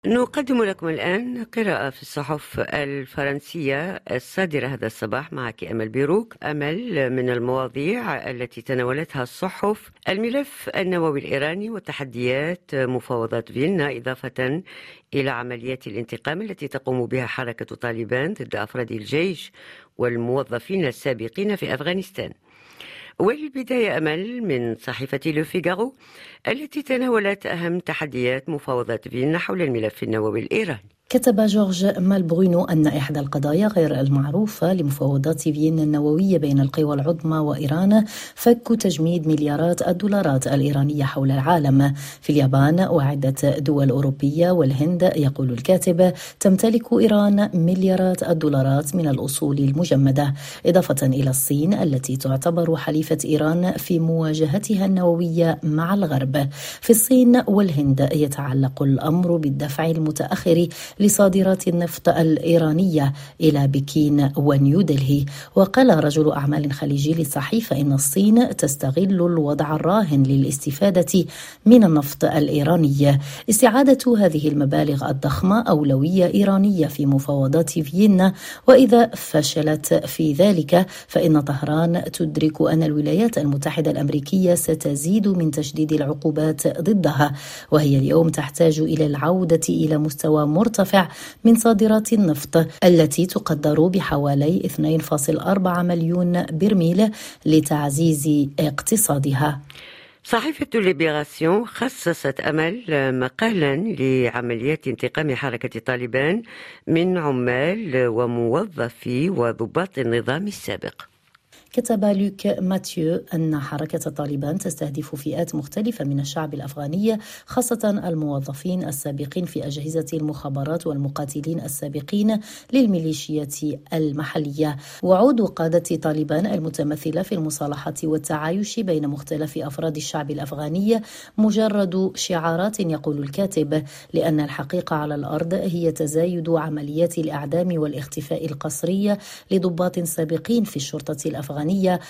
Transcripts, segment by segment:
نقدم لكم الآن قراءة في الصحف الفرنسية الصادرة هذا الصباح. معك أمل بيروك. أمل، من المواضيع التي تناولتها الصحف: الملف النووي الإيراني وتحديات مفاوضات فيينا، إضافة إلى عمليات الانتقام التي تقوم بها حركة طالبان ضد أفراد الجيش والموظفين السابقين في أفغانستان. والبداية أمل من صحيفة لو فيغارو التي تناولت أهم تحديات مفاوضات فيينا حول الملف النووي الإيراني. كتب جورج مالبرونو أن إحدى القضايا غير المعروفة لمفاوضات فيينا النووية بين القوى العظمى وإيران فك تجميد مليارات الدولارات الإيرانية حول العالم. في اليابان وعدة دول أوروبية والهند، يقول الكاتب، تمتلك إيران مليارات الدولارات من الأصول المجمدة، إضافة إلى الصين التي تعتبر حليفة إيران في مواجهتها النووية مع الغرب. في الصين والهند يتعلق الأمر بالدفع المتأخر لصادرات النفط الإيرانية إلى بكين ونيودلهي. وقال رجل أعمال خليجي للصحيفة إن الصين تستغل الوضع الراهن للاستفادة من النفط الإيراني. استعادة هذه المبالغ الضخمة أولوية إيرانية في مفاوضات فيينا، وإذا فشلت في ذلك فإن طهران تدرك أن الولايات المتحدة الأمريكية ستزيد من تشديد العقوبات ضدها، وهي اليوم تحتاج إلى العودة إلى مستوى مرتفع من صادرات النفط التي تقدر بحوالي 2.4 مليون برميل لتعزيز اقتصادها. صحيفة ليبراسيون خصصت أمل مقالا لعمليات انتقام حركة طالبان من عمال وموظفي وضباط النظام السابق. كتب لوك ماتيو أن حركة طالبان تستهدف فئات مختلفة من الشعب الأفغاني، خاصة الموظفين السابقين في أجهزة المخابرات والمقاتلين السابقين للميليشيات المحلية. وعود قادة طالبان المتمثلة في المصالحة والتعايش بين مختلف أفراد الشعب الأفغاني مجرد شعارات، يقول الكاتب، لأن الحقيقة على الأرض هي تزايد عمليات الإعدام والاختفاء القسري لضباط سابقين في الشرطة الأفغانية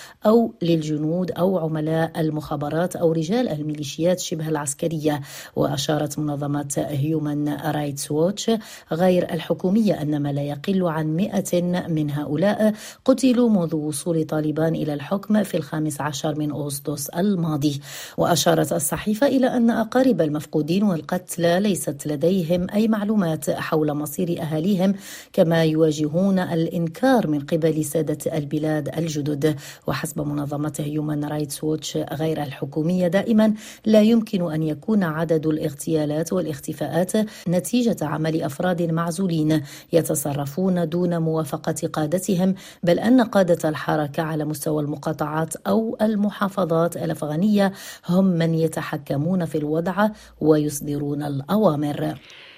أو للجنود أو عملاء المخابرات أو رجال الميليشيات شبه العسكرية. وأشارت منظمة هيومن رايتس ووتش غير الحكومية أن ما لا يقل عن 100 من هؤلاء قتلوا منذ وصول طالبان إلى الحكم في 15 من أغسطس الماضي. وأشارت الصحيفة إلى أن أقارب المفقودين والقتلى ليست لديهم أي معلومات حول مصير أهاليهم، كما يواجهون الإنكار من قبل سادة البلاد الجدد. وحسب منظمة هيومن رايتس ووتش غير الحكومية، دائما لا يمكن أن يكون عدد الاغتيالات والاختفاءات نتيجة عمل أفراد معزولين يتصرفون دون موافقة قادتهم، بل أن قادة الحركة على مستوى المقاطعات أو المحافظات الأفغانية هم من يتحكمون في الوضع ويصدرون الأوامر.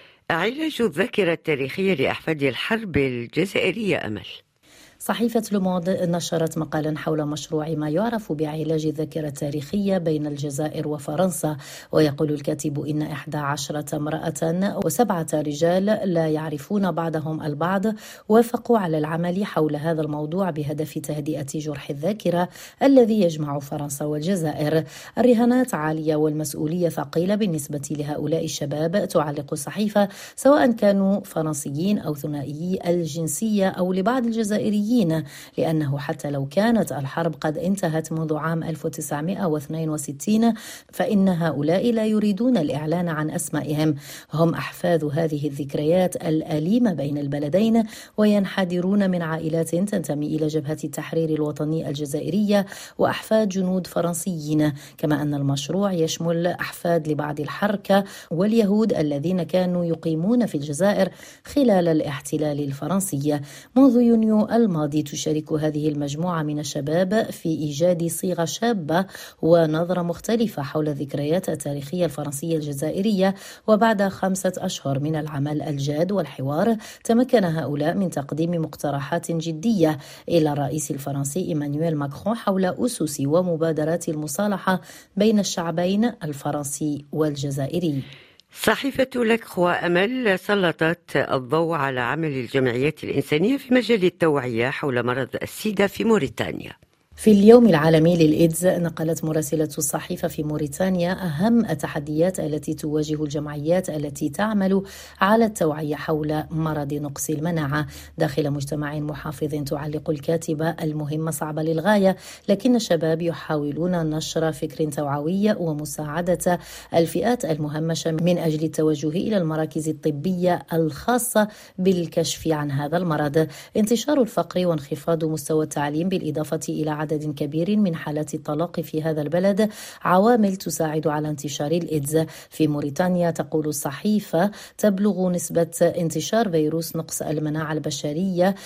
علاج الذاكرة التاريخية لأحفاد الحرب الجزائرية أمل. صحيفة لوموند نشرت مقالا حول مشروع ما يعرف بعلاج الذاكرة التاريخية بين الجزائر وفرنسا. ويقول الكاتب إن 11 امرأة و7 رجال لا يعرفون بعضهم البعض وافقوا على العمل حول هذا الموضوع بهدف تهدئة جرح الذاكرة الذي يجمع فرنسا والجزائر. الرهانات عالية والمسؤولية ثقيلة بالنسبة لهؤلاء الشباب، تعلق الصحيفة، سواء كانوا فرنسيين أو ثنائيي الجنسية أو لبعض الجزائريين، لأنه حتى لو كانت الحرب قد انتهت منذ عام 1962 فإن هؤلاء لا يريدون الإعلان عن أسمائهم. هم أحفاد هذه الذكريات الأليمة بين البلدين، وينحدرون من عائلات تنتمي إلى جبهة التحرير الوطني الجزائرية وأحفاد جنود فرنسيين، كما أن المشروع يشمل أحفاد لبعض الحركة واليهود الذين كانوا يقيمون في الجزائر خلال الاحتلال الفرنسي. منذ يونيو الماضي تشارك هذه المجموعة من الشباب في إيجاد صيغة شابة ونظرة مختلفة حول الذكريات التاريخية الفرنسية الجزائرية. وبعد 5 أشهر من العمل الجاد والحوار، تمكن هؤلاء من تقديم مقترحات جدية إلى الرئيس الفرنسي إيمانويل ماكرون حول أسس ومبادرات المصالحة بين الشعبين الفرنسي والجزائري. صحيفة لكخوا أمل سلطت الضوء على عمل الجمعيات الإنسانية في مجال التوعية حول مرض السيدا في موريتانيا. في اليوم العالمي للإيدز نقلت مراسلة الصحيفة في موريتانيا أهم التحديات التي تواجه الجمعيات التي تعمل على التوعية حول مرض نقص المناعة داخل مجتمع محافظ. تعلق الكاتبة: المهمة صعبة للغاية، لكن الشباب يحاولون نشر فكر توعوي ومساعدة الفئات المهمشة من أجل التوجه إلى المراكز الطبية الخاصة بالكشف عن هذا المرض. انتشار الفقر وانخفاض مستوى التعليم بالإضافة إلى عدد كبير من حالات الطلاق في هذا البلد عوامل تساعد على انتشار الإيدز. في موريتانيا تقول الصحيفة تبلغ نسبة انتشار فيروس نقص المناعة البشرية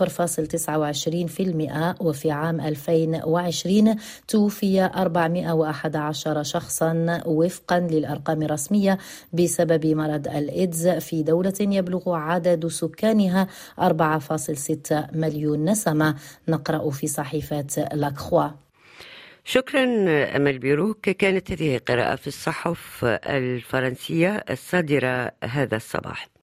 0.29%، وفي عام 2020 توفي 411 شخصا وفقا للأرقام الرسمية بسبب مرض الإيدز في دولة يبلغ عدد سكانها 4.6 مليون نسمة. نقرأ في صحيفة لاكخوا. شكرا أمل بيروك. كانت هذه قراءة في الصحف الفرنسية الصادرة هذا الصباح.